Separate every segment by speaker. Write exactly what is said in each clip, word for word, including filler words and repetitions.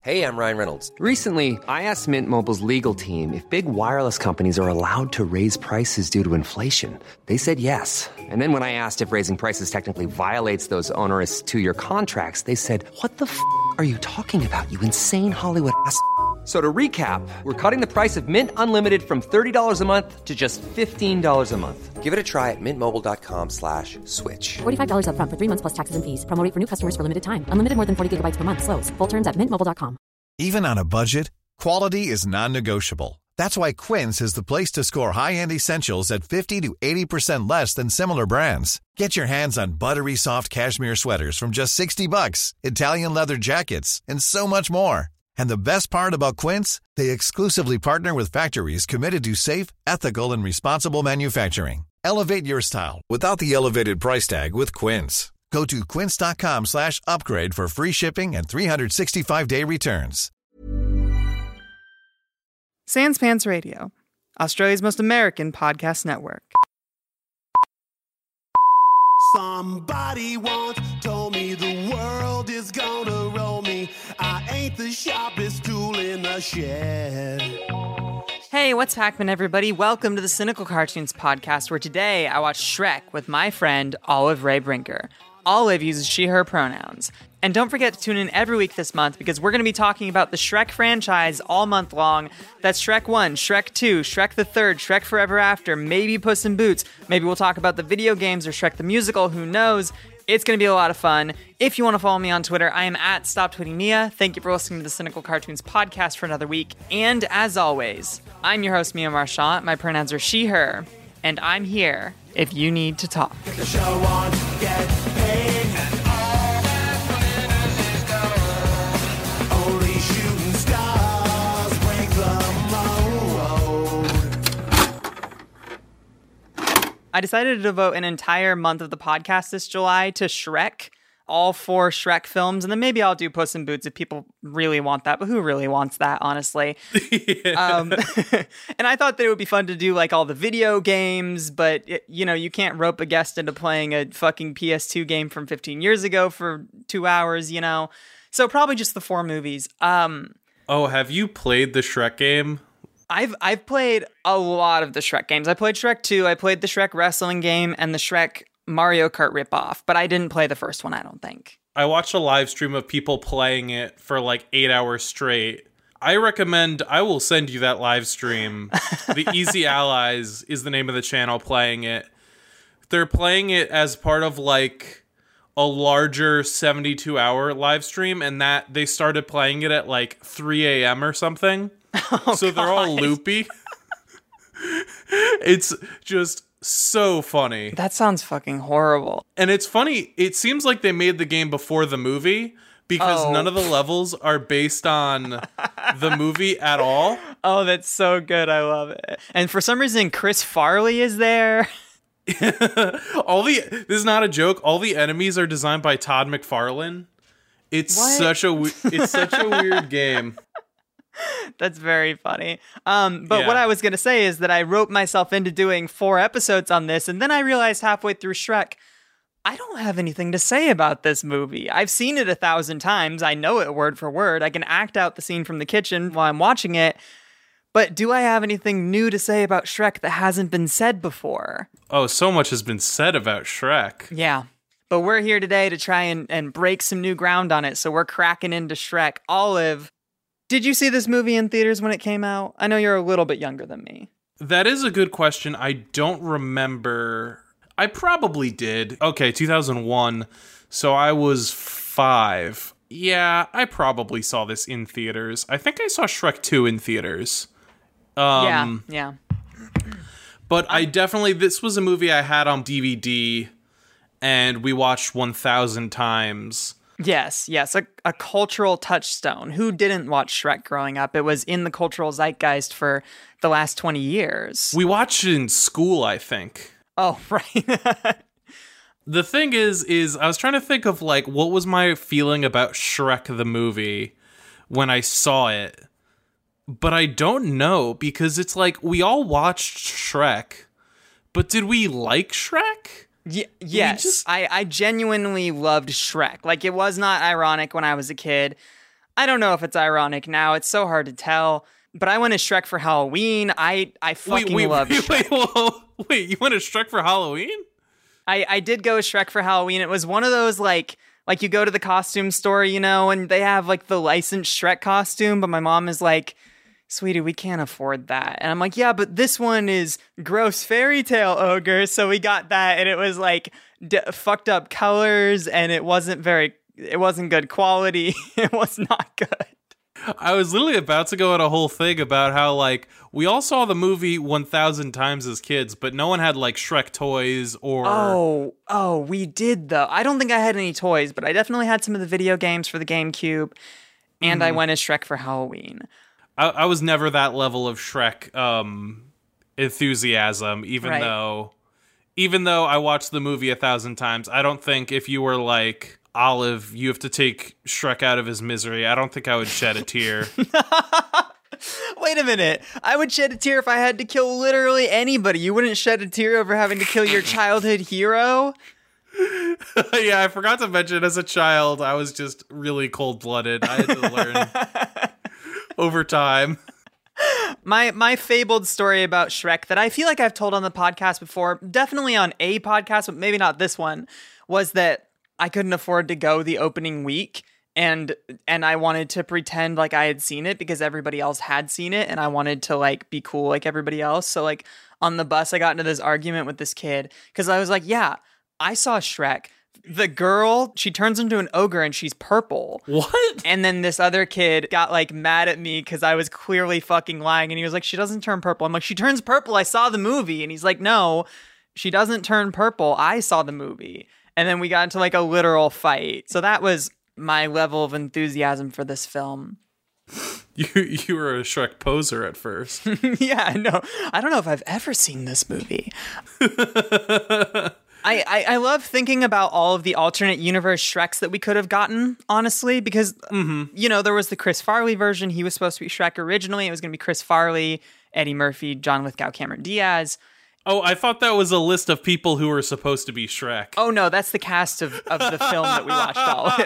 Speaker 1: Hey, I'm Ryan Reynolds.
Speaker 2: Recently, I asked Mint Mobile's legal team if big wireless companies are allowed to raise prices due to inflation. They said yes. And then when I asked if raising prices technically violates those onerous two-year contracts, they said, what the f*** are you talking about, you insane Hollywood ass f- So to recap, we're cutting the price of Mint Unlimited from thirty dollars a month to just fifteen dollars a month.
Speaker 1: Give it a try at mintmobile.com slash switch.
Speaker 3: forty-five dollars up front for three months plus taxes and fees. Promo rate for new customers for limited time. Unlimited more than forty gigabytes per month. Slows full terms at mint mobile dot com.
Speaker 4: Even on a budget, quality is non-negotiable. That's why Quince is the place to score high-end essentials at fifty to eighty percent less than similar brands. Get your hands on buttery soft cashmere sweaters from just sixty bucks, Italian leather jackets, and so much more. And the best part about Quince, they exclusively partner with factories committed to safe, ethical, and responsible manufacturing. Elevate your style without the elevated price tag with Quince. Go to quince.com slash upgrade for free shipping and three sixty-five day returns.
Speaker 5: Sans Pants Radio, Australia's most American podcast network.
Speaker 6: Somebody once told me the world is gonna roll me. I ain't the sharpest tool in the shed.
Speaker 5: Hey, what's happening, everybody? Welcome to the Cynical Cartoons podcast, where today I watched Shrek with my friend Olive Ray Brinker. Olive uses she, her pronouns. And don't forget to tune in every week this month, because we're going to be talking about the Shrek franchise all month long. That's Shrek one, Shrek two, Shrek the Third, Shrek Forever After, maybe Puss in Boots. Maybe we'll talk about the video games or Shrek the Musical, who knows? It's going to be a lot of fun. If you want to follow me on Twitter, I am at Stop Tweeting Mia. Thank you for listening to the Cynical Cartoons podcast for another week. And as always, I'm your host, Mia Marchant. My pronouns are she, her. And I'm here if you need to talk.
Speaker 6: The show won't get paid. Only shooting stars break the mold.
Speaker 5: I decided to devote an entire month of the podcast this July to Shrek, all four Shrek films, and then maybe I'll do Puss in Boots if people really want that, but who really wants that, honestly? Yeah. Um, and I thought that it would be fun to do, like, all the video games, but, it, you know, you can't rope a guest into playing a fucking P S two game from fifteen years ago for two hours, you know? So probably just the four movies. Um,
Speaker 7: oh, have you played the Shrek game?
Speaker 5: I've I've played a lot of the Shrek games. I played Shrek two, I played the Shrek wrestling game, and the Shrek Mario Kart ripoff, but I didn't play the first one, I don't think.
Speaker 7: I watched a live stream of people playing it for like eight hours straight. I recommend, I will send you that live stream. The Easy Allies is the name of the channel playing it. They're playing it as part of like a larger seventy-two hour live stream, and that they started playing it at like three a.m. or something. Oh, so they're all loopy. It's just so funny.
Speaker 5: That sounds fucking horrible.
Speaker 7: And it's funny, it seems like they made the game before the movie, because oh. none of the levels are based on the movie at all.
Speaker 5: Oh, that's so good. I love it. And for some reason, Chris Farley is there.
Speaker 7: all the this is not a joke. All the enemies are designed by Todd McFarlane. It's what? such a it's such a weird game.
Speaker 5: That's very funny. Um, but
Speaker 7: yeah.
Speaker 5: what I was going to say is that I roped myself into doing four episodes on this, and then I realized halfway through Shrek, I don't have anything to say about this movie. I've seen it a thousand times. I know it word for word. I can act out the scene from the kitchen while I'm watching it. But do I have anything new to say about Shrek that hasn't been said before?
Speaker 7: Oh, so much has been said about Shrek.
Speaker 5: Yeah. But we're here today to try and, and break some new ground on it, so we're cracking into Shrek. Olive, did you see this movie in theaters when it came out? I know you're a little bit younger than me.
Speaker 7: That is a good question. I don't remember. I probably did. Okay, two thousand one. So I was five. Yeah, I probably saw this in theaters. I think I saw Shrek two in theaters. Um,
Speaker 5: yeah, yeah.
Speaker 7: But I definitely, this was a movie I had on D V D and we watched one thousand times.
Speaker 5: Yes, yes, a, a cultural touchstone. Who didn't watch Shrek growing up? It was in the cultural zeitgeist for the last twenty years.
Speaker 7: We watched it in school, I think.
Speaker 5: Oh, right.
Speaker 7: The thing is, is I was trying to think of, like, what was my feeling about Shrek the movie when I saw it. But I don't know, because it's like, we all watched Shrek, but did we like Shrek?
Speaker 5: Y- yes, just... I, I genuinely loved Shrek. Like, it was not ironic when I was a kid. I don't know if it's ironic now. It's so hard to tell. But I went as Shrek for Halloween. I, I fucking
Speaker 7: wait, wait,
Speaker 5: love
Speaker 7: wait,
Speaker 5: Shrek.
Speaker 7: wait, whoa, wait, you went as Shrek for Halloween?
Speaker 5: I, I did go as Shrek for Halloween. It was one of those, like, like you go to the costume store, you know, and they have, like, the licensed Shrek costume, but my mom is like, sweetie, we can't afford that. And I'm like, yeah, but this one is gross fairy tale ogre, so we got that, and it was, like, d- fucked up colors, and it wasn't very, it wasn't good quality. It was not good.
Speaker 7: I was literally about to go on a whole thing about how, like, we all saw the movie one thousand times as kids, but no one had, like, Shrek toys or...
Speaker 5: Oh, oh, we did, though. I don't think I had any toys, but I definitely had some of the video games for the GameCube, and mm. I went as Shrek for Halloween.
Speaker 7: I, I was never that level of Shrek um, enthusiasm, even
Speaker 5: right.
Speaker 7: though... Even though I watched the movie a thousand times, I don't think if you were, like... Olive, you have to take Shrek out of his misery. I don't think I would shed a tear.
Speaker 5: Wait a minute. I would shed a tear if I had to kill literally anybody. You wouldn't shed a tear over having to kill your childhood hero?
Speaker 7: Yeah, I forgot to mention, as a child, I was just really cold-blooded. I had to learn over time.
Speaker 5: My my fabled story about Shrek that I feel like I've told on the podcast before, definitely on a podcast, but maybe not this one, was that I couldn't afford to go the opening week, and and I wanted to pretend like I had seen it because everybody else had seen it, and I wanted to, like, be cool like everybody else. So, like, on the bus, I got into this argument with this kid because I was like, yeah, I saw Shrek. The girl, she turns into an ogre and she's purple.
Speaker 7: What?
Speaker 5: And then this other kid got, like, mad at me because I was clearly fucking lying, and he was like, she doesn't turn purple. I'm like, she turns purple. I saw the movie. And he's like, no, she doesn't turn purple. I saw the movie. And then we got into, like, a literal fight. So that was my level of enthusiasm for this film.
Speaker 7: You you were a Shrek poser at first.
Speaker 5: Yeah, no. I don't know if I've ever seen this movie. I, I, I love thinking about all of the alternate universe Shreks that we could have gotten, honestly, because, mm-hmm. you know, there was the Chris Farley version. He was supposed to be Shrek originally. It was going to be Chris Farley, Eddie Murphy, John Lithgow, Cameron Diaz.
Speaker 7: Oh, I thought that was a list of people who were supposed to be Shrek.
Speaker 5: Oh, no, that's the cast of, of the film that we watched,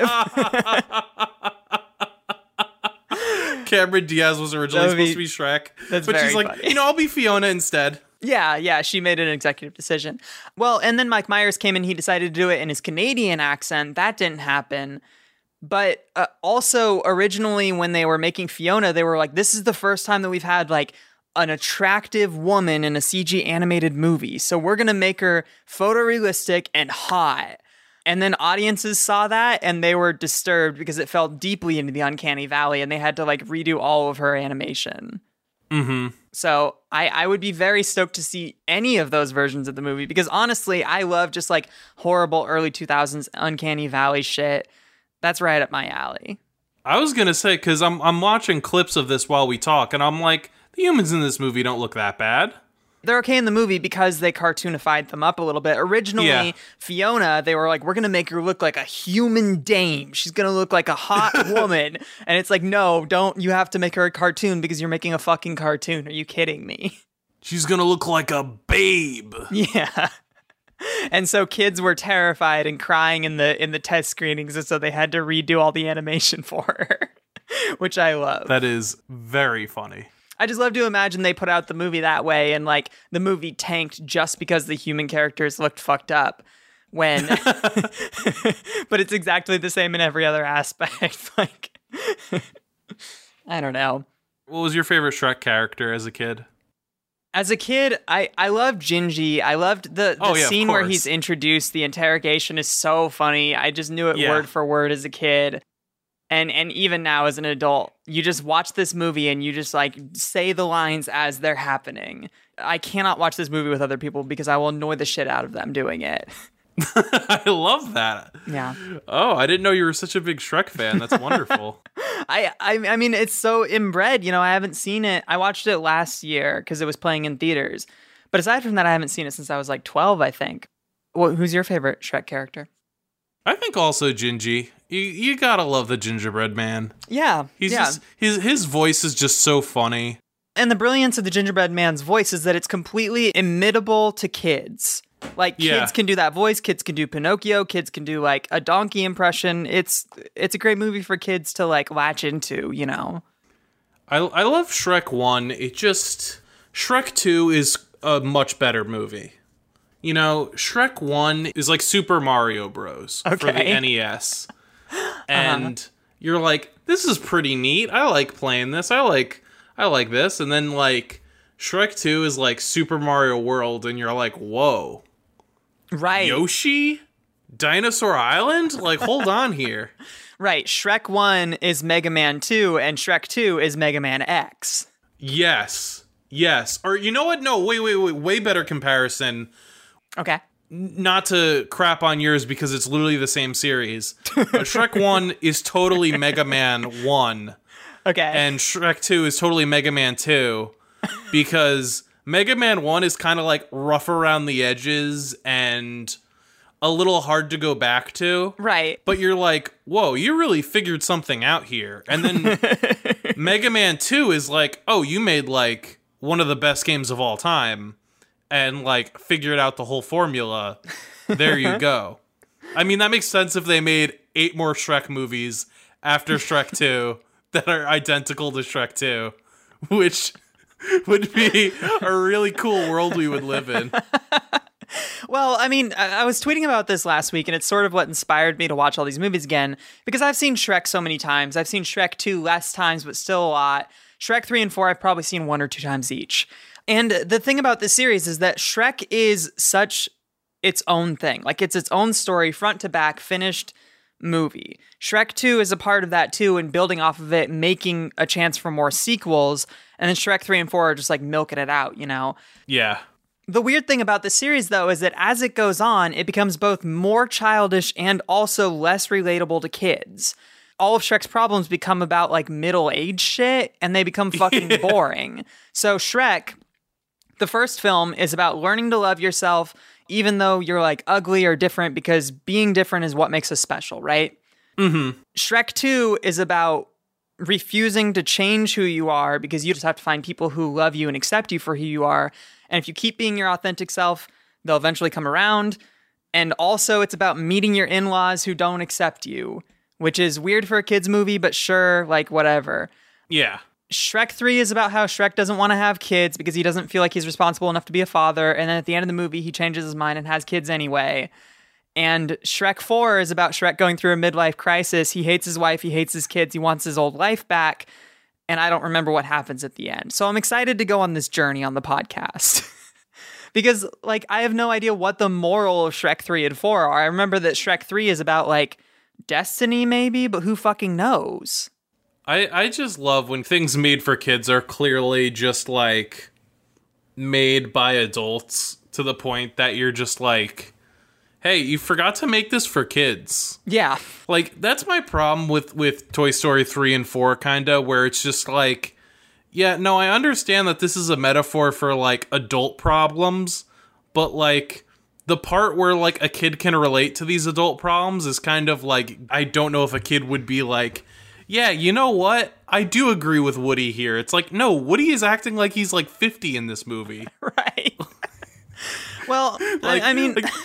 Speaker 5: Olive.
Speaker 7: Cameron Diaz was originally
Speaker 5: be,
Speaker 7: supposed to be Shrek.
Speaker 5: That's
Speaker 7: but
Speaker 5: very
Speaker 7: she's like,
Speaker 5: funny.
Speaker 7: you know, I'll be Fiona instead.
Speaker 5: Yeah, yeah, she made an executive decision. Well, and then Mike Myers came in, he decided to do it in his Canadian accent. That didn't happen. But uh, also, originally, when they were making Fiona, they were like, this is the first time that we've had, like, an attractive woman in a C G animated movie. So we're going to make her photorealistic and hot. And then audiences saw that and they were disturbed because it fell deeply into the uncanny valley and they had to, like, redo all of her animation.
Speaker 7: Mm-hmm.
Speaker 5: So I, I would be very stoked to see any of those versions of the movie because honestly, I love just, like, horrible early two thousands uncanny valley shit. That's right up my alley.
Speaker 7: I was going to say, because I'm, I'm watching clips of this while we talk and I'm like, the humans in this movie don't look that bad.
Speaker 5: They're okay in the movie because they cartoonified them up a little bit. Originally, yeah. Fiona, they were like, we're going to make her look like a human dame. She's going to look like a hot woman. And it's like, no, don't. You have to make her a cartoon because you're making a fucking cartoon. Are you kidding me?
Speaker 7: She's going to look like a babe.
Speaker 5: Yeah. And so kids were terrified and crying in the in the test screenings. And so they had to redo all the animation for her, which I love.
Speaker 7: That is very funny.
Speaker 5: I just love to imagine they put out the movie that way and, like, the movie tanked just because the human characters looked fucked up when, but it's exactly the same in every other aspect. Like, I don't know.
Speaker 7: What was your favorite Shrek character as a kid?
Speaker 5: As a kid, I, I loved Gingy. I loved the, the
Speaker 7: oh, yeah,
Speaker 5: scene where he's introduced. The interrogation is so funny. I just knew it yeah. word for word as a kid. And and even now as an adult, you just watch this movie and you just, like, say the lines as they're happening. I cannot watch this movie with other people because I will annoy the shit out of them doing it.
Speaker 7: I love that.
Speaker 5: Yeah.
Speaker 7: Oh, I didn't know you were such a big Shrek fan. That's wonderful.
Speaker 5: I, I I mean, it's so inbred. You know, I haven't seen it. I watched it last year because it was playing in theaters. But aside from that, I haven't seen it since I was, like, twelve, I think. Well, who's your favorite Shrek character?
Speaker 7: I think also Gingy. You you gotta love the gingerbread man.
Speaker 5: Yeah,
Speaker 7: he's
Speaker 5: yeah.
Speaker 7: just his his voice is just so funny.
Speaker 5: And the brilliance of the gingerbread man's voice is that it's completely imitable to kids. Like kids
Speaker 7: Yeah.
Speaker 5: can do that voice, kids can do Pinocchio, kids can do like a donkey impression. It's it's a great movie for kids to like latch into, you know.
Speaker 7: I I love Shrek one. It just Shrek two is a much better movie. You know, Shrek one is like Super Mario Bros. For the
Speaker 5: Okay.
Speaker 7: N E S. And uh-huh. you're like, this is pretty neat. I like playing this. I like I like this. And then like Shrek two is like Super Mario World and you're like, whoa.
Speaker 5: Right.
Speaker 7: Yoshi? Dinosaur Island? Like, hold on here.
Speaker 5: Right. Shrek one is Mega Man two and Shrek two is Mega Man X.
Speaker 7: Yes. Yes. Or you know what? No, wait, wait, wait. Way better comparison.
Speaker 5: Okay.
Speaker 7: Not to crap on yours because it's literally the same series. But Shrek one is totally Mega Man one.
Speaker 5: Okay.
Speaker 7: And Shrek two is totally Mega Man two. Because Mega Man one is kind of like rough around the edges and a little hard to go back to.
Speaker 5: Right.
Speaker 7: But you're like, whoa, you really figured something out here. And then Mega Man two is like, oh, you made like one of the best games of all time and like figured out the whole formula. There you go. I mean, that makes sense if they made eight more Shrek movies after Shrek two that are identical to Shrek two, which would be a really cool world we would live in.
Speaker 5: Well, I mean, I I was tweeting about this last week, and it's sort of what inspired me to watch all these movies again, because I've seen Shrek so many times. I've seen Shrek two less times, but still a lot. Shrek three and four, I've probably seen one or two times each. And the thing about this series is that Shrek is such its own thing. Like, it's its own story, front to back, finished movie. Shrek two is a part of that too, and building off of it, making a chance for more sequels. And then Shrek three and four are just like milking it out, you know?
Speaker 7: Yeah.
Speaker 5: The weird thing about the series, though, is that as it goes on, it becomes both more childish and also less relatable to kids. All of Shrek's problems become about, like, middle-aged shit, and they become fucking yeah. boring. So Shrek, the first film, is about learning to love yourself, even though you're, like, ugly or different, because being different is what makes us special, right?
Speaker 7: Mm-hmm.
Speaker 5: Shrek two is about refusing to change who you are, because you just have to find people who love you and accept you for who you are. And if you keep being your authentic self, they'll eventually come around. And also, it's about meeting your in-laws who don't accept you, which is weird for a kid's movie, but sure, like, whatever.
Speaker 7: Yeah.
Speaker 5: Shrek three is about how Shrek doesn't want to have kids because he doesn't feel like he's responsible enough to be a father. And then at the end of the movie, he changes his mind and has kids anyway. And Shrek four is about Shrek going through a midlife crisis. He hates his wife, he hates his kids, he wants his old life back. And I don't remember what happens at the end. So I'm excited to go on this journey on the podcast. Because, like, I have no idea what the moral of Shrek three and four are. I remember that Shrek three is about, like, destiny, maybe, but who fucking knows?
Speaker 7: I, I just love when things made for kids are clearly just, like, made by adults to the point that you're just like, hey, you forgot to make this for kids.
Speaker 5: Yeah.
Speaker 7: Like, that's my problem with, with Toy Story three and four, kind of, where it's just like, yeah, no, I understand that this is a metaphor for, like, adult problems, but, like, the part where, like, a kid can relate to these adult problems is kind of like, I don't know if a kid would be like, yeah, you know what? I do agree with Woody here. It's like, no, Woody is acting like he's, like, fifty in this movie.
Speaker 5: Right. Well,
Speaker 7: like,
Speaker 5: I, I mean...
Speaker 7: Like,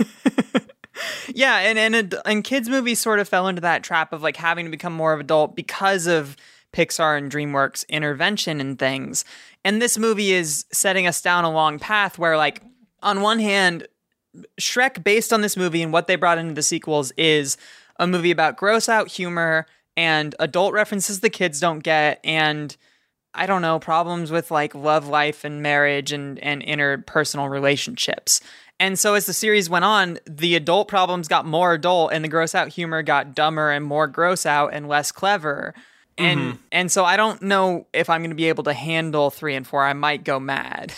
Speaker 5: yeah, and and, it, and kids' movies sort of fell into that trap of, like, having to become more of adult because of Pixar and DreamWorks intervention and things. And this movie is setting us down a long path where, like, on one hand, Shrek, based on this movie and what they brought into the sequels, is a movie about gross out humor and adult references the kids don't get, and I don't know, problems with, like, love life and marriage and, and interpersonal relationships. And so as the series went on, the adult problems got more adult and the gross out humor got dumber and more gross out and less clever. And mm-hmm. and so I don't know if I'm going to be able to handle three and four. I might go mad.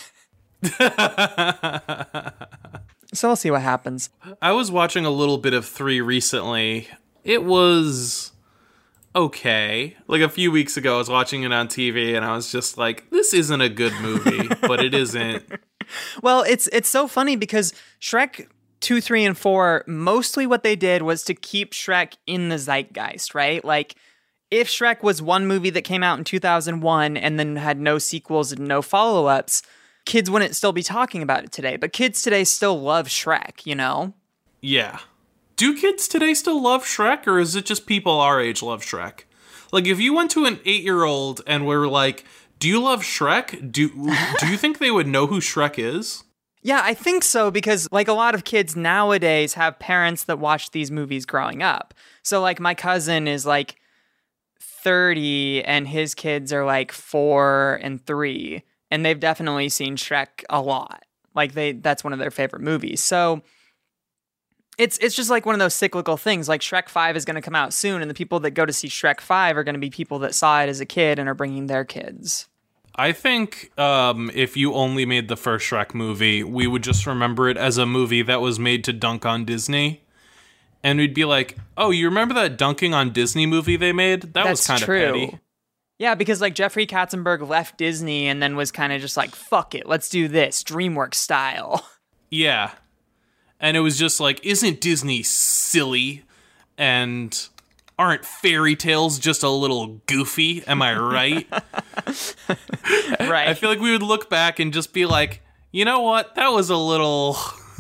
Speaker 5: So we'll see what happens.
Speaker 7: I was watching a little bit of three recently. It was okay. Like, a few weeks ago, I was watching it on T V and I was just like, this isn't a good movie, but it isn't.
Speaker 5: Well, it's it's so funny because Shrek two, three, and four, mostly what they did was to keep Shrek in the zeitgeist, right? Like, if Shrek was one movie that came out in two thousand one and then had no sequels and no follow-ups, kids wouldn't still be talking about it today. But kids today still love Shrek, you know?
Speaker 7: Yeah. Do kids today still love Shrek, or is it just people our age love Shrek? Like, if you went to an eight-year-old and were like, do you love Shrek? Do do you think they would know who Shrek is?
Speaker 5: Yeah, I think so, because like a lot of kids nowadays have parents that watch these movies growing up. So like my cousin is like thirty and his kids are like four and three, and they've definitely seen Shrek a lot. Like they that's one of their favorite movies. So it's it's just like one of those cyclical things. Like Shrek five is going to come out soon, and the people that go to see Shrek five are going to be people that saw it as a kid and are bringing their kids.
Speaker 7: I think um, if you only made the first Shrek movie, we would just remember it as a movie that was made to dunk on Disney. And we'd be like, oh, you remember that dunking on Disney movie they made? That
Speaker 5: That's
Speaker 7: was kind of
Speaker 5: true.
Speaker 7: petty.
Speaker 5: Yeah, because like Jeffrey Katzenberg left Disney and then was kind of just like, fuck it, let's do this, DreamWorks style.
Speaker 7: Yeah. And it was just like, isn't Disney silly? And aren't fairy tales just a little goofy? Am I right?
Speaker 5: Right.
Speaker 7: I feel like we would look back and just be like, you know what? That was a little...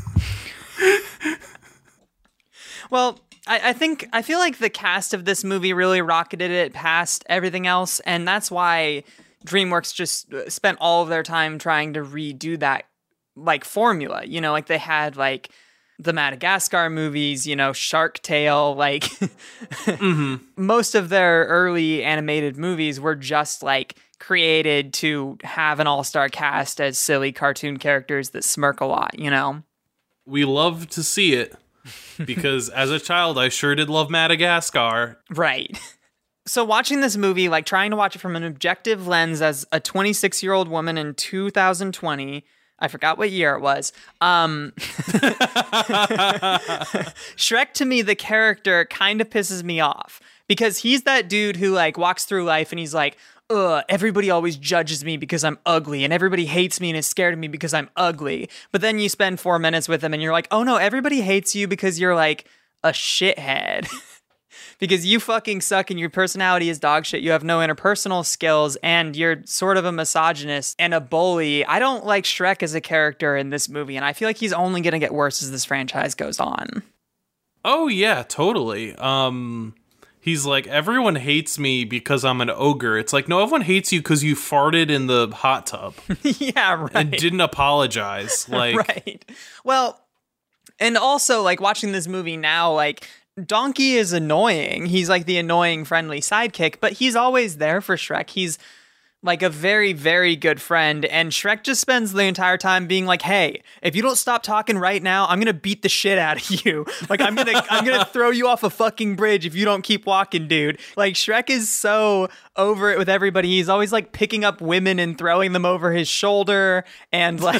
Speaker 5: Well, I, I think, I feel like the cast of this movie really rocketed it past everything else, and that's why DreamWorks just spent all of their time trying to redo that, like, formula. You know, like, they had, like, the Madagascar movies, you know, Shark Tale, like, mm-hmm. most of their early animated movies were just, like, created to have an all-star cast as silly cartoon characters that smirk a lot, you know?
Speaker 7: We love to see it. Because as a child, I sure did love Madagascar.
Speaker 5: Right. So watching this movie, like trying to watch it from an objective lens as a twenty-six-year-old woman in two thousand twenty, I forgot what year it was. Um, Shrek, to me, the character kind of pisses me off. Because he's that dude who like walks through life and he's like, ugh, everybody always judges me because I'm ugly, and everybody hates me and is scared of me because I'm ugly. But then you spend four minutes with him and you're like, oh no, everybody hates you because you're like a shithead. Because you fucking suck and your personality is dog shit. You have no interpersonal skills and you're sort of a misogynist and a bully. I don't like Shrek as a character in this movie, and I feel like he's only going to get worse as this franchise goes on.
Speaker 7: Oh yeah, totally. Um... He's like, everyone hates me because I'm an ogre. It's like, no, everyone hates you because you farted in the hot tub.
Speaker 5: Yeah, right.
Speaker 7: And didn't apologize. Like,
Speaker 5: right. Well, and also, like, watching this movie now, like, Donkey is annoying. He's, like, the annoying, friendly sidekick, but he's always there for Shrek. He's, like, a very, very good friend, and Shrek just spends the entire time being like, hey, if you don't stop talking right now, I'm gonna beat the shit out of you. Like, I'm gonna I'm gonna throw you off a fucking bridge if you don't keep walking, dude. Like, Shrek is so over it with everybody. He's always, like, picking up women and throwing them over his shoulder, and, like,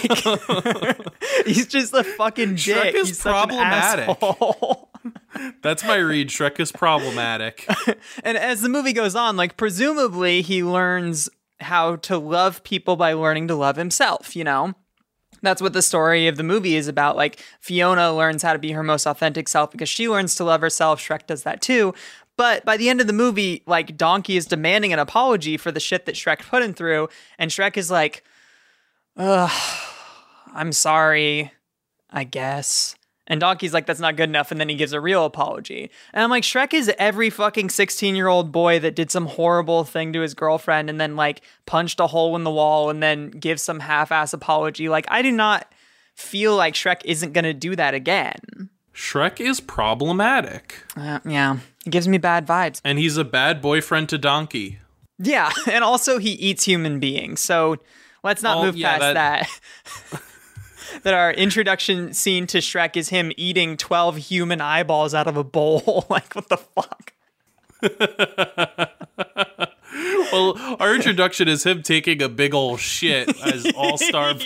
Speaker 5: he's just a fucking dick.
Speaker 7: Shrek is
Speaker 5: he's
Speaker 7: problematic.
Speaker 5: Such an asshole.
Speaker 7: That's my read. Shrek is problematic.
Speaker 5: And as the movie goes on, like, presumably he learns how to love people by learning to love himself, you know? That's what the story of the movie is about. Like, Fiona learns how to be her most authentic self because she learns to love herself. Shrek does that too. But by the end of the movie, like, Donkey is demanding an apology for the shit that Shrek put him through. And Shrek is like, ugh, I'm sorry, I guess. And Donkey's like, that's not good enough. And then he gives a real apology. And I'm like, Shrek is every fucking sixteen-year-old boy that did some horrible thing to his girlfriend and then, like, punched a hole in the wall and then gives some half-ass apology. Like, I do not feel like Shrek isn't going to do that again.
Speaker 7: Shrek is problematic.
Speaker 5: Uh, yeah, it gives me bad vibes.
Speaker 7: And he's a bad boyfriend to Donkey.
Speaker 5: Yeah, and also he eats human beings. So let's not
Speaker 7: oh,
Speaker 5: move
Speaker 7: yeah,
Speaker 5: past
Speaker 7: that...
Speaker 5: that. That our introduction scene to Shrek is him eating twelve human eyeballs out of a bowl. Like, what the fuck?
Speaker 7: Well, our introduction is him taking a big ol' shit as all-star...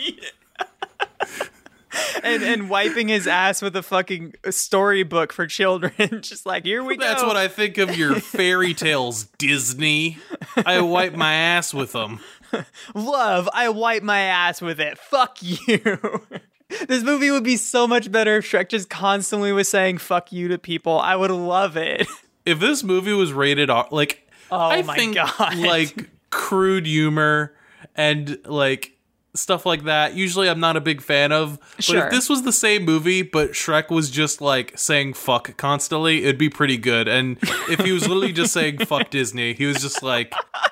Speaker 7: and,
Speaker 5: and wiping his ass with a fucking storybook for children. Just like, here we
Speaker 7: That's
Speaker 5: go.
Speaker 7: That's what I think of your fairy tales, Disney. I wipe my ass with them.
Speaker 5: Love, I wipe my ass with it. Fuck you. This movie would be so much better if Shrek just constantly was saying fuck you to people. I would love it.
Speaker 7: If this movie was rated R, like,
Speaker 5: oh
Speaker 7: I
Speaker 5: my
Speaker 7: think,
Speaker 5: God.
Speaker 7: like, crude humor and, like, stuff like that, usually I'm not a big fan of. But
Speaker 5: Sure.
Speaker 7: if this was the same movie, but Shrek was just like saying fuck constantly, it'd be pretty good. And if he was literally just saying fuck Disney, he was just like,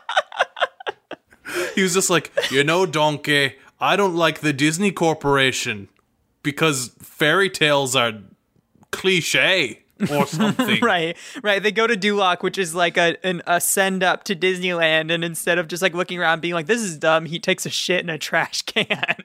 Speaker 7: he was just like, you know, donkey, I don't like the Disney Corporation because fairy tales are cliche or something.
Speaker 5: Right, right. They go to Duloc, which is like a an, a send up to Disneyland, and instead of just like looking around being like, this is dumb, he takes a shit in a trash can.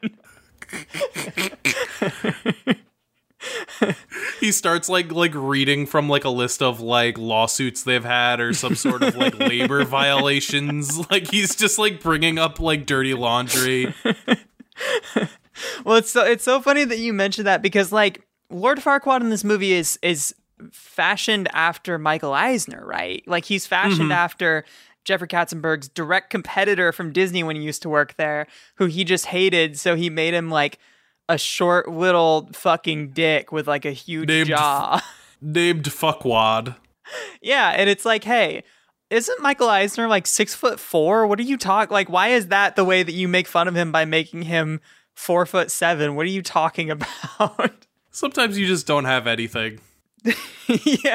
Speaker 7: He starts like like reading from like a list of like lawsuits they've had or some sort of like labor violations. Like he's just like bringing up like dirty laundry.
Speaker 5: Well, it's so it's so funny that you mentioned that, because like Lord Farquaad in this movie is is fashioned after Michael Eisner, right? Like he's fashioned mm-hmm. after Jeffrey Katzenberg's direct competitor from Disney when he used to work there, who he just hated, so he made him like a short little fucking dick with like a huge
Speaker 7: named,
Speaker 5: jaw.
Speaker 7: Named Fuckwad.
Speaker 5: Yeah, and it's like, hey, isn't Michael Eisner like six foot four? What are you talking? Like, why is that the way that you make fun of him by making him four foot seven? What are you talking about?
Speaker 7: Sometimes you just don't have anything.
Speaker 5: Yeah.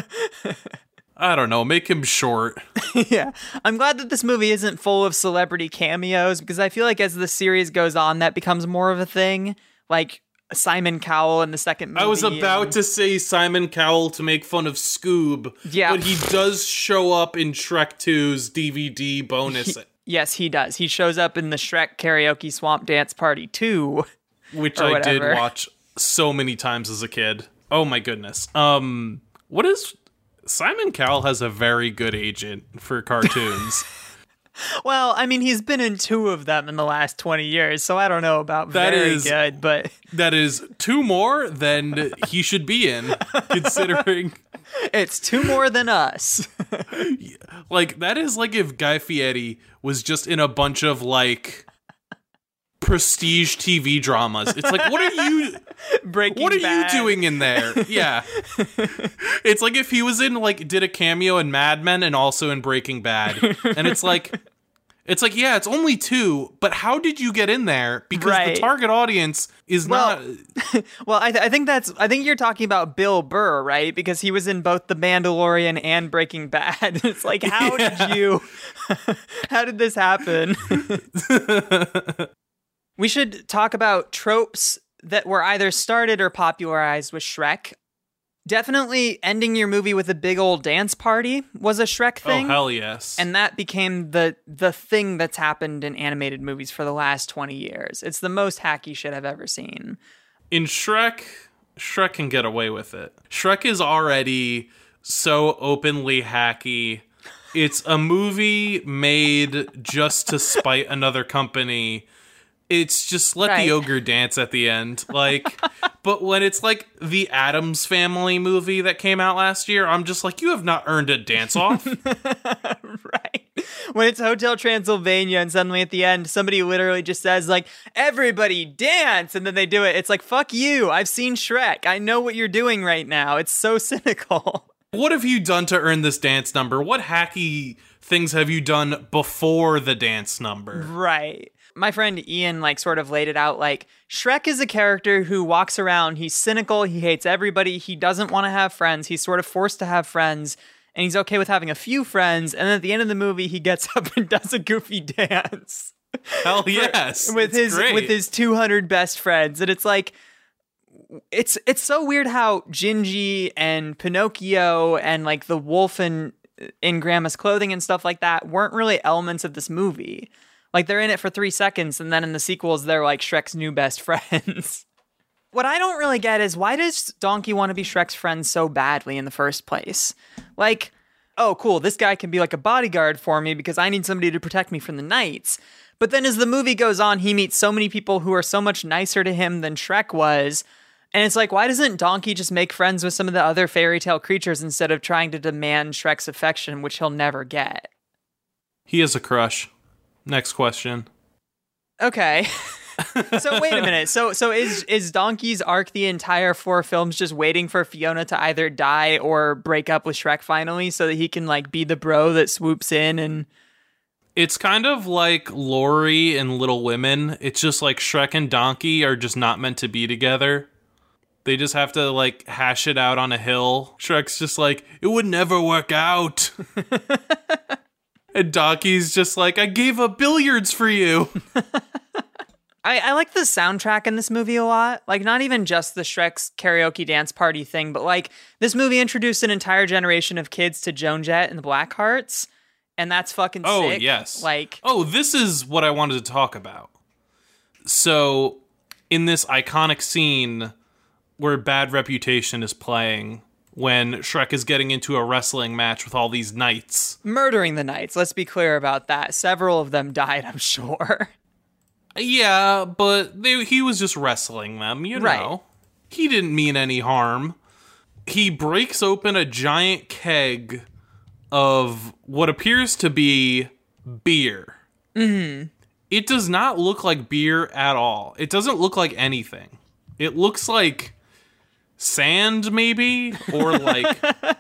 Speaker 7: I don't know. Make him short.
Speaker 5: Yeah. I'm glad that this movie isn't full of celebrity cameos, because I feel like as the series goes on, that becomes more of a thing. Like Simon Cowell in the second movie.
Speaker 7: I was about
Speaker 5: and...
Speaker 7: to say Simon Cowell to make fun of Scoob.
Speaker 5: Yeah.
Speaker 7: But he does show up in Shrek two's D V D bonus.
Speaker 5: He, yes, he does. He shows up in the Shrek Karaoke Swamp Dance Party two.
Speaker 7: Which I did watch so many times as a kid. Oh my goodness. Um, what is... Simon Cowell has a very good agent for cartoons.
Speaker 5: Well, I mean, he's been in two of them in the last twenty years, so I don't know about
Speaker 7: that
Speaker 5: very
Speaker 7: is,
Speaker 5: good, but...
Speaker 7: That is two more than he should be in, considering...
Speaker 5: It's two more than us.
Speaker 7: Like, that is like if Guy Fieri was just in a bunch of, like... prestige T V dramas. It's like, what are you
Speaker 5: Breaking
Speaker 7: What are
Speaker 5: Bad.
Speaker 7: you doing in there? Yeah. It's like if he was in like did a cameo in Mad Men and also in Breaking Bad. And it's like it's like, yeah, it's only two, but how did you get in there? Because
Speaker 5: right.
Speaker 7: the target audience is
Speaker 5: well,
Speaker 7: not
Speaker 5: Well, I, th- I think that's I think you're talking about Bill Burr, right? Because he was in both The Mandalorian and Breaking Bad. It's like, how yeah. did you how did this happen? We should talk about tropes that were either started or popularized with Shrek. Definitely ending your movie with a big old dance party was a Shrek thing.
Speaker 7: Oh, hell yes.
Speaker 5: And that became the the thing that's happened in animated movies for the last twenty years. It's the most hacky shit I've ever seen.
Speaker 7: In Shrek, Shrek can get away with it. Shrek is already so openly hacky. It's a movie made just to spite another company. It's just let
Speaker 5: right.
Speaker 7: the ogre dance at the end. Like, but when it's like the Addams Family movie that came out last year, I'm just like, you have not earned a dance off.
Speaker 5: Right. When it's Hotel Transylvania and suddenly at the end, somebody literally just says like, everybody dance. And then they do it. It's like, fuck you. I've seen Shrek. I know what you're doing right now. It's so cynical.
Speaker 7: What have you done to earn this dance number? What hacky things have you done before the dance number?
Speaker 5: Right. My friend Ian like sort of laid it out like Shrek is a character who walks around. He's cynical. He hates everybody. He doesn't want to have friends. He's sort of forced to have friends, and he's okay with having a few friends. And then at the end of the movie, he gets up and does a goofy dance.
Speaker 7: Hell yes.
Speaker 5: with
Speaker 7: it's
Speaker 5: his
Speaker 7: great.
Speaker 5: with his two hundred best friends. And it's like, it's it's so weird how Gingy and Pinocchio and like the wolf in, in Grandma's clothing and stuff like that weren't really elements of this movie. Like, they're in it for three seconds, and then in the sequels, they're like Shrek's new best friends. What I don't really get is, why does Donkey want to be Shrek's friend so badly in the first place? Like, oh, cool, this guy can be like a bodyguard for me because I need somebody to protect me from the knights. But then as the movie goes on, he meets so many people who are so much nicer to him than Shrek was. And it's like, why doesn't Donkey just make friends with some of the other fairy tale creatures instead of trying to demand Shrek's affection, which he'll never get?
Speaker 7: He has a crush. Next question.
Speaker 5: Okay. So wait a minute. So so is is Donkey's arc the entire four films just waiting for Fiona to either die or break up with Shrek finally so that he can like be the bro that swoops in and
Speaker 7: It's kind of like Lori and Little Women. It's just like Shrek and Donkey are just not meant to be together. They just have to like hash it out on a hill. Shrek's just like, it would never work out. And Donkey's just like, I gave up billiards for you.
Speaker 5: I, I like the soundtrack in this movie a lot. Like, not even just the Shrek's karaoke dance party thing, but like, this movie introduced an entire generation of kids to Joan Jett and the Blackhearts, and that's fucking
Speaker 7: oh,
Speaker 5: sick.
Speaker 7: Oh, yes.
Speaker 5: Like,
Speaker 7: oh, this is what I wanted to talk about. So, in this iconic scene where Bad Reputation is playing, when Shrek is getting into a wrestling match with all these knights.
Speaker 5: Murdering the knights, let's be clear about that. Several of them died, I'm sure.
Speaker 7: Yeah, but they, he was just wrestling them, you know.
Speaker 5: Right.
Speaker 7: He didn't mean any harm. He breaks open a giant keg of what appears to be beer.
Speaker 5: Mm-hmm.
Speaker 7: It does not look like beer at all. It doesn't look like anything. It looks like sand, maybe, or like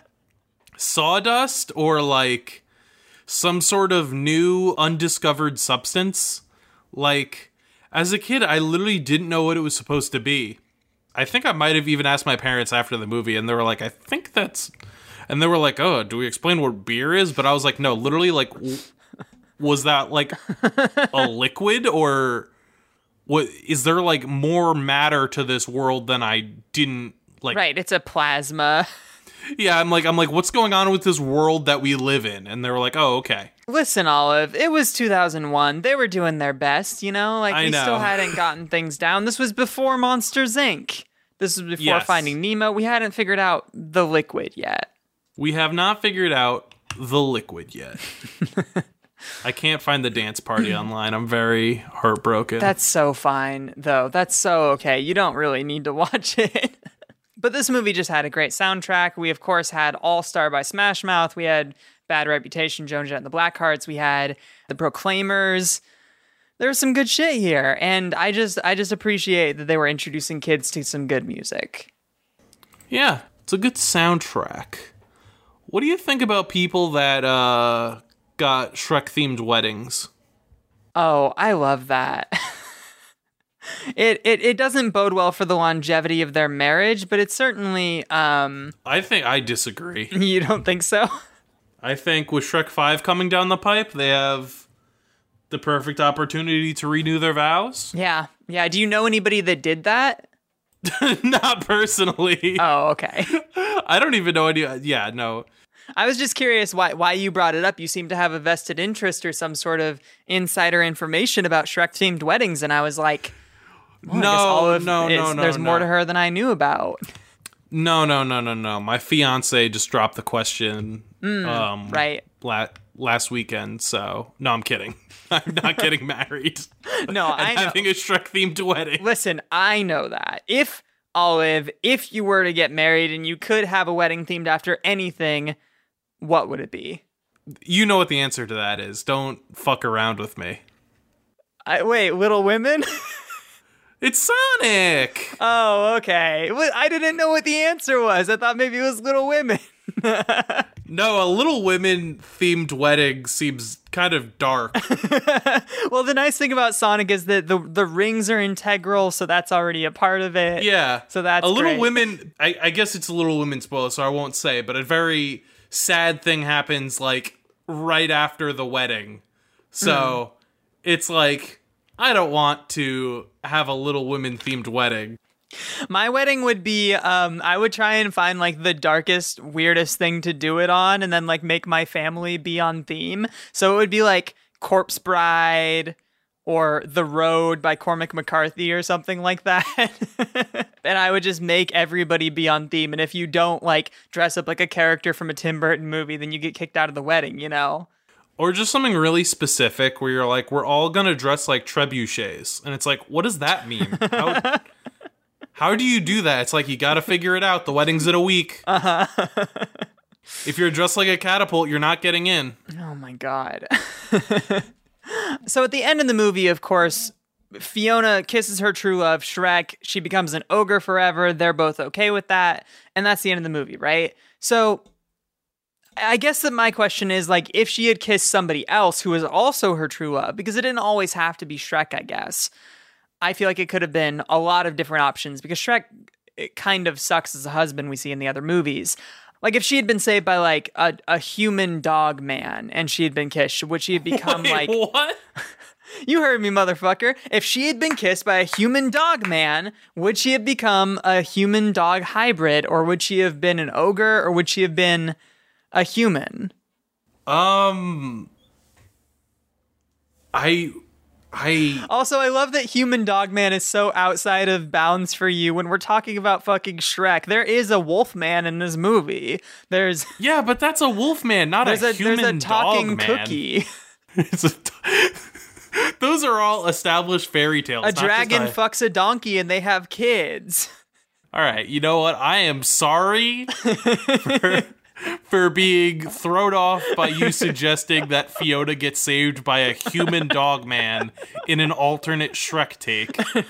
Speaker 7: sawdust, or like some sort of new undiscovered substance. Like, as a kid, I literally didn't know what it was supposed to be. I think I might have even asked my parents after the movie, and they were like, I think that's... And they were like, oh, do we explain what beer is? But I was like, no, literally, like, w- was that, like, a liquid? Or what? Is there, like, more matter to this world than I didn't, like...
Speaker 5: Right, it's a plasma.
Speaker 7: Yeah, I'm like, I'm like, what's going on with this world that we live in? And they were like, oh, okay.
Speaker 5: Listen, Olive, it was two thousand one. They were doing their best, you know? Like,
Speaker 7: I
Speaker 5: we
Speaker 7: know.
Speaker 5: still hadn't gotten things down. This was before Monsters, Incorporated. This was before
Speaker 7: Yes.
Speaker 5: Finding Nemo. We hadn't figured out the liquid yet.
Speaker 7: We have not figured out the liquid yet. I can't find the dance party online. I'm very heartbroken.
Speaker 5: That's so fine, though. That's so okay. You don't really need to watch it. But this movie just had a great soundtrack. We, of course, had All Star by Smash Mouth. We had Bad Reputation, Joan Jett and the Blackhearts. We had The Proclaimers. There's some good shit here. And I just I just appreciate that they were introducing kids to some good music.
Speaker 7: Yeah, it's a good soundtrack. What do you think about people that uh, got Shrek-themed weddings?
Speaker 5: Oh, I love that. It, it it doesn't bode well for the longevity of their marriage, but it's certainly... Um,
Speaker 7: I think I disagree.
Speaker 5: you don't think so?
Speaker 7: I think with Shrek five coming down the pipe, they have the perfect opportunity to renew their vows.
Speaker 5: Yeah. Yeah. Do you know anybody that did that?
Speaker 7: Not personally.
Speaker 5: Oh, okay.
Speaker 7: I don't even know any... Yeah, no.
Speaker 5: I was just curious why why you brought it up. You seem to have a vested interest or some sort of insider information about Shrek-themed weddings, and I was like... Well,
Speaker 7: no,
Speaker 5: I guess Olive
Speaker 7: no,
Speaker 5: is,
Speaker 7: no, no,
Speaker 5: There's
Speaker 7: no.
Speaker 5: more to her than I knew about.
Speaker 7: No, no, no, no, no. My fiance just dropped the question
Speaker 5: Mm,
Speaker 7: um,
Speaker 5: right.
Speaker 7: la- last weekend, so... No, I'm kidding. I'm not getting married.
Speaker 5: No, I
Speaker 7: I'm
Speaker 5: know.
Speaker 7: having a Shrek-themed wedding.
Speaker 5: Listen, I know that. If, Olive, if you were to get married and you could have a wedding themed after anything, what would it be?
Speaker 7: You know what the answer to that is. Don't fuck around with me.
Speaker 5: I, wait, Little Women?
Speaker 7: It's Sonic!
Speaker 5: Oh, okay. Well, I didn't know what the answer was. I thought maybe it was Little Women.
Speaker 7: No, a Little Women-themed wedding seems kind of dark.
Speaker 5: Well, the nice thing about Sonic is that the the rings are integral, so that's already a part of it.
Speaker 7: Yeah.
Speaker 5: So that's
Speaker 7: A Little
Speaker 5: great.
Speaker 7: Women... I, I guess it's a Little Women spoiler, so I won't say, but a very sad thing happens, like, right after the wedding. So, mm. it's like... I don't want to have a Little Women themed wedding.
Speaker 5: My wedding would be, um, I would try and find like the darkest, weirdest thing to do it on and then like make my family be on theme. So it would be like Corpse Bride or The Road by Cormac McCarthy or something like that. And I would just make everybody be on theme. And if you don't like dress up like a character from a Tim Burton movie, then you get kicked out of the wedding, you know?
Speaker 7: Or just something really specific where you're like, we're all going to dress like trebuchets. And it's like, what does that mean? How, how do you do that? It's like, you got to figure it out. The wedding's in a week.
Speaker 5: Uh-huh.
Speaker 7: If you're dressed like a catapult, you're not getting in.
Speaker 5: Oh my God. So at the end of the movie, of course, Fiona kisses her true love, Shrek. She becomes an ogre forever. They're both okay with that. And that's the end of the movie, right? So... I guess that my question is, like, if she had kissed somebody else who was also her true love, because it didn't always have to be Shrek, I guess. I feel like it could have been a lot of different options, because Shrek, it kind of sucks as a husband we see in the other movies. Like, if she had been saved by, like, a, a human dog man and she had been kissed, would she have become,
Speaker 7: Wait,
Speaker 5: like...
Speaker 7: what?
Speaker 5: You heard me, motherfucker. If she had been kissed by a human dog man, would she have become a human dog hybrid, or would she have been an ogre, or would she have been a human?
Speaker 7: Um... I... I...
Speaker 5: Also, I love that human dog man is so outside of bounds for you when we're talking about fucking Shrek. There is a wolf man in this movie. There's
Speaker 7: Yeah, but that's a wolf man, not
Speaker 5: there's
Speaker 7: a,
Speaker 5: a
Speaker 7: human
Speaker 5: there's a talking
Speaker 7: dog man.
Speaker 5: cookie.
Speaker 7: It's a t- Those are all established fairy tales.
Speaker 5: A
Speaker 7: not just
Speaker 5: dragon
Speaker 7: a-
Speaker 5: fucks a donkey and they have kids.
Speaker 7: All right, you know what? I am sorry for, for being thrown off by you suggesting that Fiona gets saved by a human dog man in an alternate Shrek take.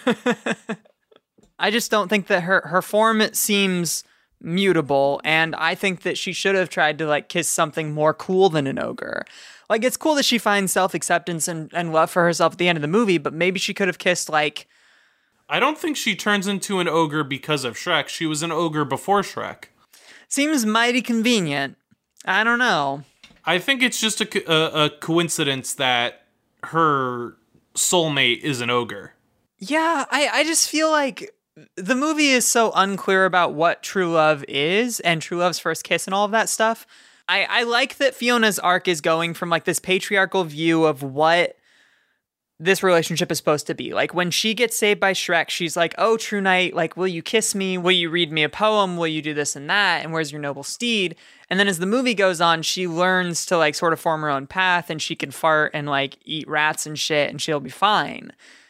Speaker 5: I just don't think that her, her form seems mutable, and I think that she should have tried to, like, kiss something more cool than an ogre. Like, it's cool that she finds self-acceptance and, and love for herself at the end of the movie, but maybe she could have kissed, like...
Speaker 7: I don't think she turns into an ogre because of Shrek. She was an ogre before Shrek.
Speaker 5: Seems mighty convenient. I don't know.
Speaker 7: I think it's just a, co- a, a coincidence that her soulmate is an ogre.
Speaker 5: Yeah, I, I just feel like the movie is so unclear about what true love is and true love's first kiss and all of that stuff. I, I like that Fiona's arc is going from, like, this patriarchal view of what this relationship is supposed to be. Like, when she gets saved by Shrek, she's like, oh, true knight, like, will you kiss me? Will you read me a poem? Will you do this and that? And where's your noble steed? And then as the movie goes on, she learns to, like, sort of form her own path, and she can fart and, like, eat rats and shit, and she'll be fine.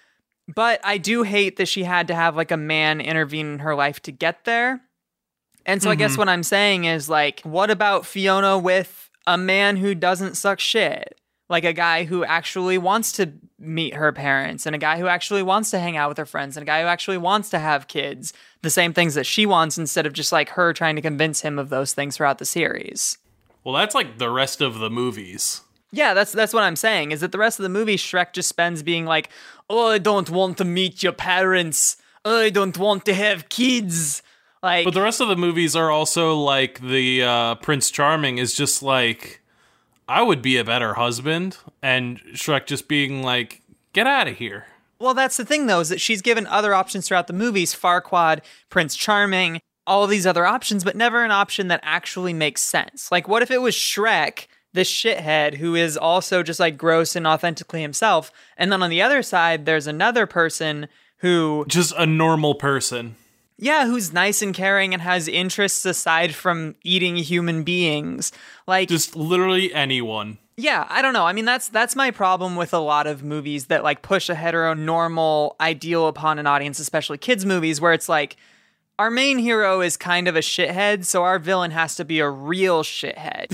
Speaker 5: But I do hate that she had to have, like, a man intervene in her life to get there. And so mm-hmm. I guess what I'm saying is, like, what about Fiona with a man who doesn't suck shit? Like, a guy who actually wants to meet her parents, and a guy who actually wants to hang out with her friends, and a guy who actually wants to have kids, the same things that she wants, instead of just, like, her trying to convince him of those things throughout the series.
Speaker 7: Well, that's, like, the rest of the movies.
Speaker 5: Yeah, that's that's what I'm saying, is that the rest of the movie, Shrek just spends being like, oh, I don't want to meet your parents. Oh, I don't want to have kids. Like,
Speaker 7: but the rest of the movies are also like the uh, Prince Charming is just like, I would be a better husband, and Shrek just being like, get out of here.
Speaker 5: Well, that's the thing, though, is that she's given other options throughout the movies, Farquaad, Prince Charming, all these other options, but never an option that actually makes sense. Like, what if it was Shrek, this shithead, who is also just, like, gross and authentically himself, and then on the other side, there's another person who...
Speaker 7: Just a normal person.
Speaker 5: Yeah, who's nice and caring and has interests aside from eating human beings. Like,
Speaker 7: just literally anyone.
Speaker 5: Yeah, I don't know. I mean, that's that's my problem with a lot of movies that, like, push a heteronormal ideal upon an audience, especially kids movies, where it's like, our main hero is kind of a shithead, so our villain has to be a real shithead.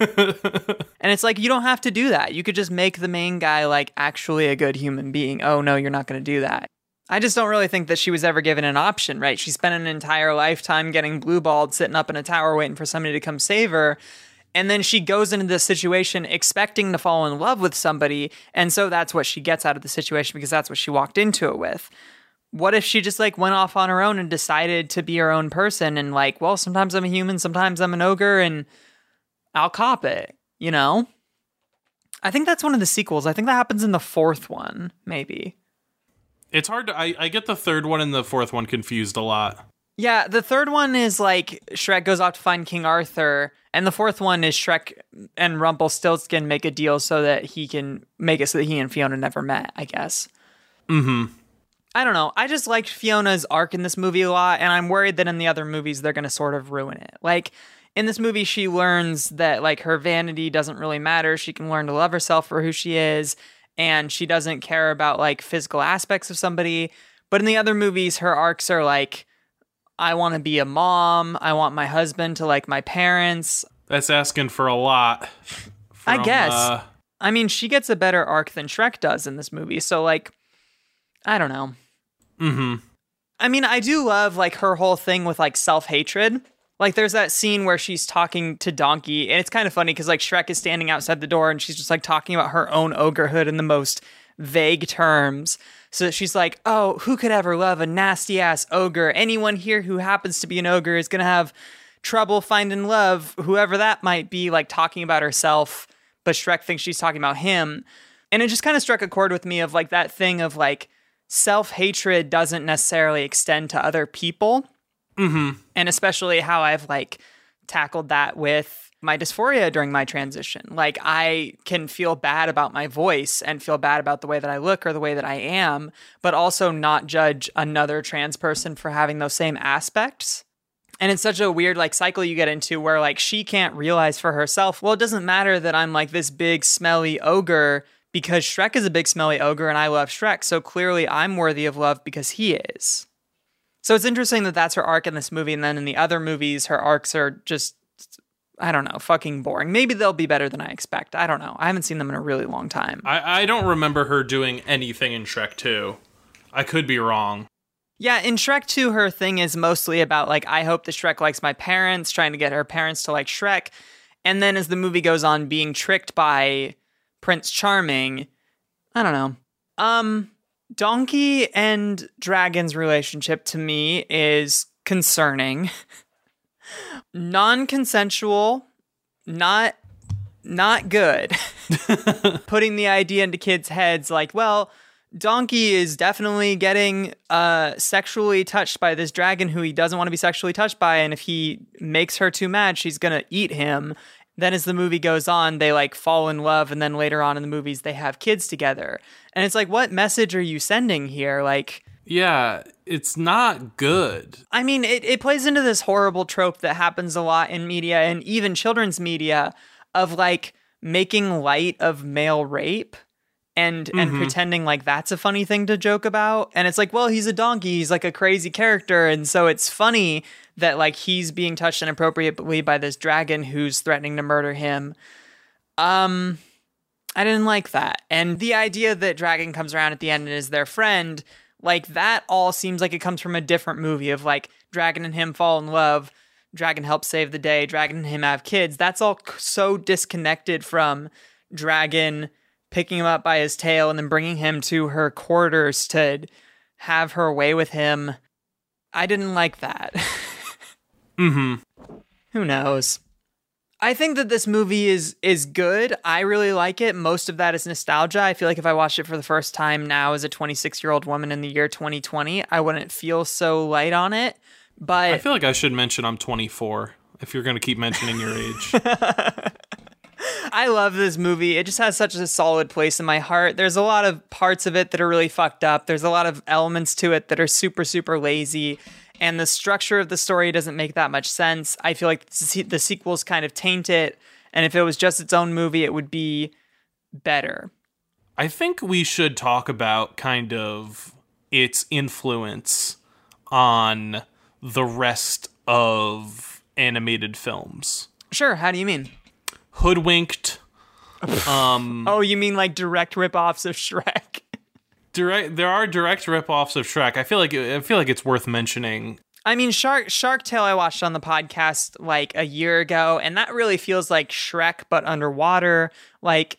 Speaker 5: And it's like, you don't have to do that. You could just make the main guy, like, actually a good human being. Oh, no, you're not going to do that. I just don't really think that she was ever given an option, right? She spent an entire lifetime getting blue-balled, sitting up in a tower waiting for somebody to come save her. And then she goes into this situation expecting to fall in love with somebody. And so that's what she gets out of the situation because that's what she walked into it with. What if she just, like, went off on her own and decided to be her own person and, like, well, sometimes I'm a human, sometimes I'm an ogre, and I'll cop it, you know? I think that's one of the sequels. I think that happens in the fourth one, maybe.
Speaker 7: It's hard to... I, I get the third one and the fourth one confused a lot.
Speaker 5: Yeah, the third one is, like, Shrek goes off to find King Arthur, and the fourth one is Shrek and Rumpelstiltskin make a deal so that he can make it so that he and Fiona never met, I guess.
Speaker 7: Mm-hmm.
Speaker 5: I don't know. I just liked Fiona's arc in this movie a lot, and I'm worried that in the other movies they're going to sort of ruin it. Like, in this movie, she learns that, like, her vanity doesn't really matter. She can learn to love herself for who she is, and she doesn't care about, like, physical aspects of somebody. But in the other movies, her arcs are like, I want to be a mom. I want my husband to like my parents.
Speaker 7: That's asking for a lot. From,
Speaker 5: I guess.
Speaker 7: Uh...
Speaker 5: I mean, she gets a better arc than Shrek does in this movie. So, like, I don't know.
Speaker 7: Mm-hmm.
Speaker 5: I mean, I do love, like, her whole thing with, like, self-hatred. Like, there's that scene where she's talking to Donkey, and it's kind of funny because, like, Shrek is standing outside the door, and she's just, like, talking about her own ogrehood in the most vague terms. So she's like, oh, who could ever love a nasty-ass ogre? Anyone here who happens to be an ogre is going to have trouble finding love, whoever that might be, like, talking about herself, but Shrek thinks she's talking about him. And it just kind of struck a chord with me of, like, that thing of, like, self-hatred doesn't necessarily extend to other people.
Speaker 7: Mm-hmm.
Speaker 5: And especially how I've, like, tackled that with my dysphoria during my transition. Like, I can feel bad about my voice and feel bad about the way that I look or the way that I am, but also not judge another trans person for having those same aspects. And it's such a weird, like, cycle you get into where, like, she can't realize for herself, well, it doesn't matter that I'm, like, this big, smelly ogre because Shrek is a big, smelly ogre and I love Shrek, so clearly I'm worthy of love because he is. So it's interesting that that's her arc in this movie, and then in the other movies, her arcs are just, I don't know, fucking boring. Maybe they'll be better than I expect. I don't know. I haven't seen them in a really long time.
Speaker 7: I, I don't remember her doing anything in Shrek two. I could be wrong.
Speaker 5: Yeah, in Shrek two, her thing is mostly about, like, I hope that Shrek likes my parents, trying to get her parents to like Shrek. And then as the movie goes on, being tricked by Prince Charming. I don't know. Um... Donkey and Dragon's relationship to me is concerning. Non-consensual, not not good. Putting the idea into kids' heads like, well, Donkey is definitely getting uh, sexually touched by this dragon who he doesn't want to be sexually touched by, and if he makes her too mad, she's gonna eat him. Then as the movie goes on, they like fall in love, and then later on in the movies, they have kids together. And it's like, what message are you sending here? Like,
Speaker 7: yeah, it's not good.
Speaker 5: I mean, it, it plays into this horrible trope that happens a lot in media and even children's media of like making light of male rape and mm-hmm. and pretending like that's a funny thing to joke about. And it's like, well, he's a donkey. He's like a crazy character. And so it's funny that like he's being touched inappropriately by this dragon who's threatening to murder him. Um, I didn't like that. And the idea that Dragon comes around at the end and is their friend, like that all seems like it comes from a different movie of like Dragon and him fall in love, Dragon helps save the day, Dragon and him have kids. That's all so disconnected from Dragon picking him up by his tail and then bringing him to her quarters to have her way with him. I didn't like that.
Speaker 7: Mm-hmm.
Speaker 5: Who knows? I think that this movie is is good. I really like it. Most of that is nostalgia. I feel like if I watched it for the first time now as a twenty-six-year-old woman in the year twenty twenty, I wouldn't feel so light on it. But
Speaker 7: I feel like I should mention I'm twenty-four if you're going to keep mentioning your age.
Speaker 5: I love this movie. It just has such a solid place in my heart. There's a lot of parts of it that are really fucked up. There's a lot of elements to it that are super, super lazy. And the structure of the story doesn't make that much sense. I feel like the sequels kind of taint it. And if it was just its own movie, it would be better.
Speaker 7: I think we should talk about kind of its influence on the rest of animated films.
Speaker 5: Sure. How do you mean?
Speaker 7: Hoodwinked. um,
Speaker 5: oh, you mean like direct ripoffs of Shrek?
Speaker 7: Direct, there are direct ripoffs of Shrek. I feel like I feel like it's worth mentioning.
Speaker 5: I mean, Shark Shark Tale I watched on the podcast like a year ago, and that really feels like Shrek but underwater. Like,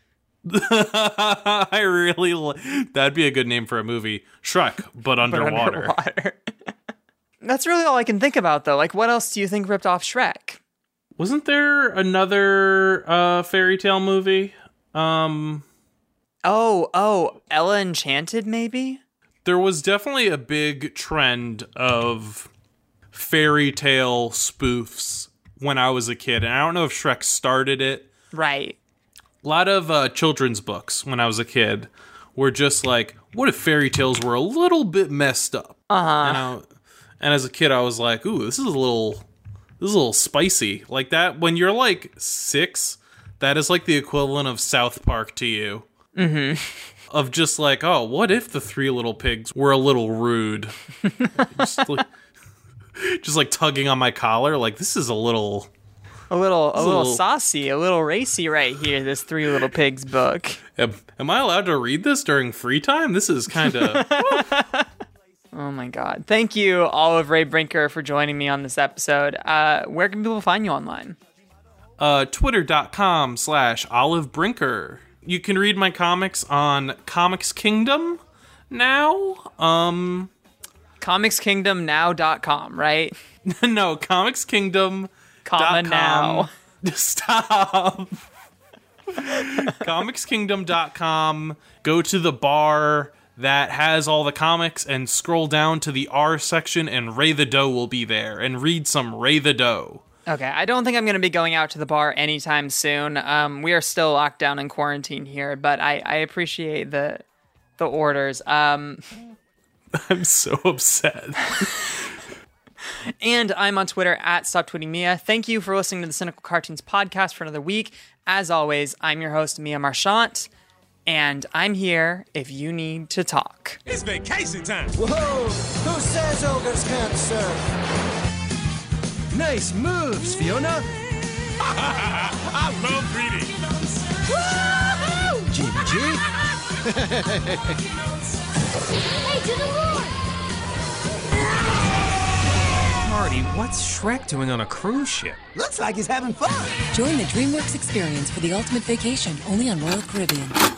Speaker 7: I really li- that'd be a good name for a movie, Shrek but underwater.
Speaker 5: But underwater. That's really all I can think about, though. Like, what else do you think ripped off Shrek?
Speaker 7: Wasn't there another uh, fairy tale movie? Um.
Speaker 5: Oh, oh, Ella Enchanted, maybe?
Speaker 7: There was definitely a big trend of fairy tale spoofs when I was a kid. And I don't know if Shrek started it.
Speaker 5: Right.
Speaker 7: A lot of uh, children's books when I was a kid were just like, what if fairy tales were a little bit messed up?
Speaker 5: Uh-huh.
Speaker 7: And, I, and as a kid, I was like, ooh, this is a little, this is a little spicy. Like that, when you're like six, that is like the equivalent of South Park to you.
Speaker 5: Mm-hmm.
Speaker 7: Of just like, oh, what if the three little pigs were a little rude? just, like, just like tugging on my collar, like this is a little,
Speaker 5: a little, a little,
Speaker 7: little
Speaker 5: saucy, a little racy right here. This Three Little Pigs book.
Speaker 7: Am, am I allowed to read this during free time? This is kind of.
Speaker 5: Oh Oh my God. Thank you, Olive Ray Brinker, for joining me on this episode. Uh, where can people find you online?
Speaker 7: Uh, Twitter.com slash Olive Brinker. You can read my comics on Comics Kingdom now. Um,
Speaker 5: comics kingdom now dot com, right?
Speaker 7: no, Comics Kingdom.
Speaker 5: Comma now.
Speaker 7: Stop. comics kingdom dot com. Go to the bar that has all the comics and scroll down to the R section, and Ray the Doe will be there, and read some Ray the Doe.
Speaker 5: Okay, I don't think I'm going to be going out to the bar anytime soon. Um, we are still locked down in quarantine here, but I, I appreciate the the orders. Um,
Speaker 7: I'm so upset.
Speaker 5: And I'm on Twitter at Stop Tweeting Mia. Thank you for listening to the Cynical Cartoons podcast for another week. As always, I'm your host, Mia Marchant, and I'm here if you need to talk.
Speaker 8: It's vacation time.
Speaker 9: Whoa! Who says ogres can't surf? Nice moves, Fiona.
Speaker 8: I love greetings.
Speaker 9: Jimmy G.
Speaker 10: Hey, to the moon!
Speaker 11: Marty, what's Shrek doing on a cruise ship?
Speaker 9: Looks like he's having fun.
Speaker 12: Join the DreamWorks experience for the ultimate vacation, only on Royal Caribbean.